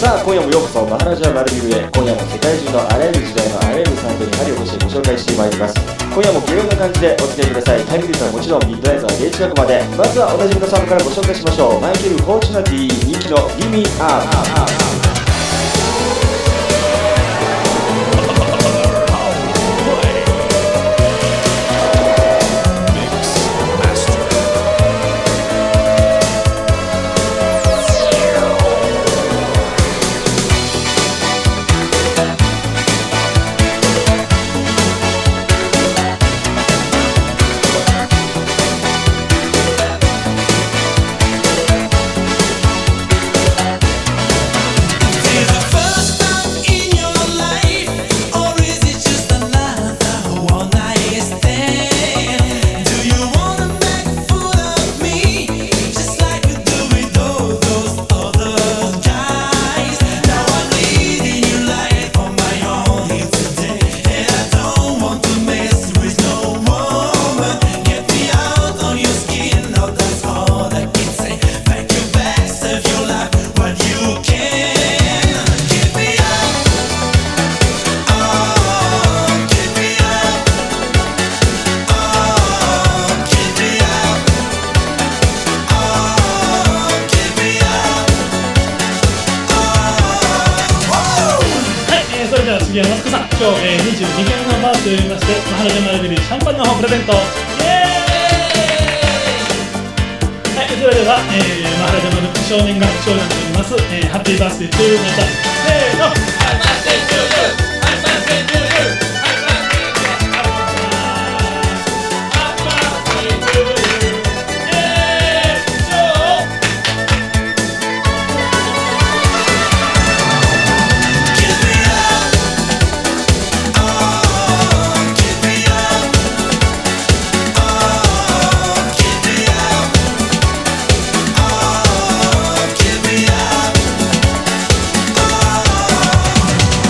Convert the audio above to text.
さあ今夜もようこそマハラジャマルビルへ。今夜も世界中のあらゆる時代のあらゆるサウンドに針を越してご紹介してまいります。今夜も気分な感じでお付き合いください。タイムリーはもちろんミッドナイトは0時近くまで。まずはおなじみのサウンドからご紹介しましょう。マイケル・フォーチュナティ人気のギミアー。 次はマスクさん、今日、22件のバースといいまして、マハラジャマルビルシャンパンの方プレゼント。イエーイ。はい、それでは、マハラジャマルビル少年が長男でおります、ハッピーバースデートゥーまたせーの。